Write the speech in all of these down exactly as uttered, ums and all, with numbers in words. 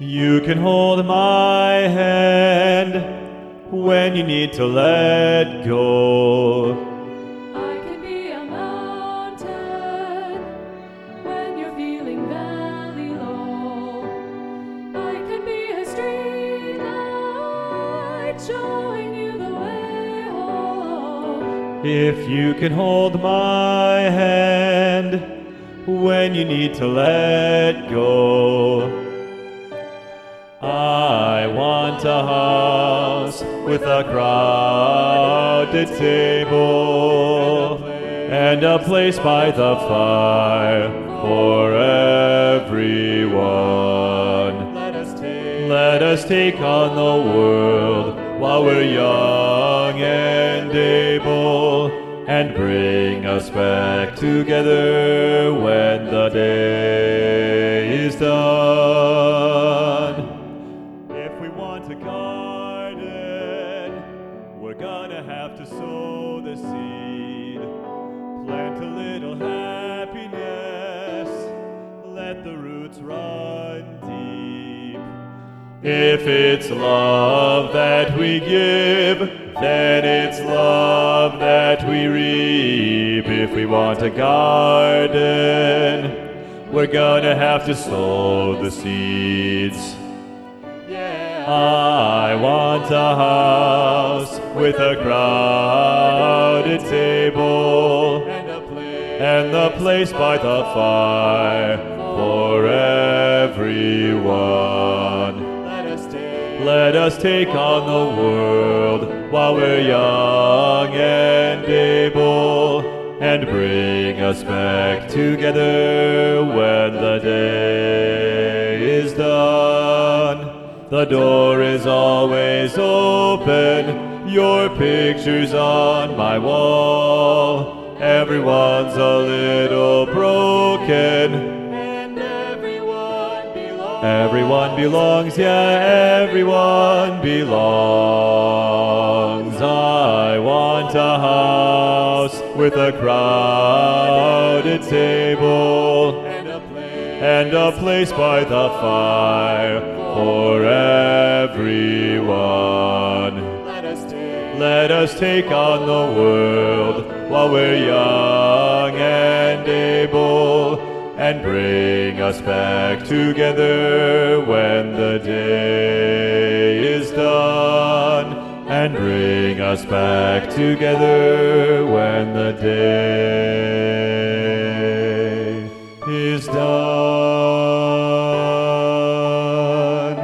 You can hold my hand when you need to let go. I can be a mountain when you're feeling valley low. I can be a street light showing you the way home. If you can hold my hand when you need to let go. I want a house with a crowded table and a place by the fire for everyone. Let us take, Let us take on the world while we're young and able, and bring us back together when the day is done. If we want a garden, we're gonna have to sow the seed. Plant a little happiness, let the roots run deep. If it's love that we give, then it's love that we reap. If we want a garden, we're gonna have to sow the seeds. I want a house with a crowded table and a place, and the place by the fire for everyone. let us take, Let us take on the world while we're young and able, and bring us back together when the day is done. The door is always open, your picture's on my wall. Everyone's a little broken, and everyone belongs. everyone belongs, yeah, everyone belongs. I want a house with a crowded table And a place, and a place by the fire for everyone. let us take, Let us take on the world while we're young and able, and bring us back together when the day is done. And bring us back together when the day is done.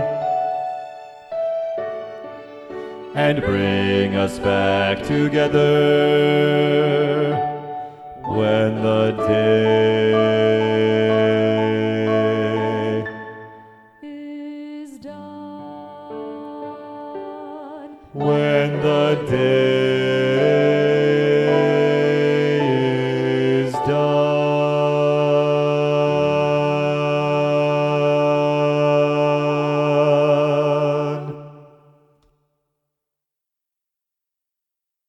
And bring us back together when the day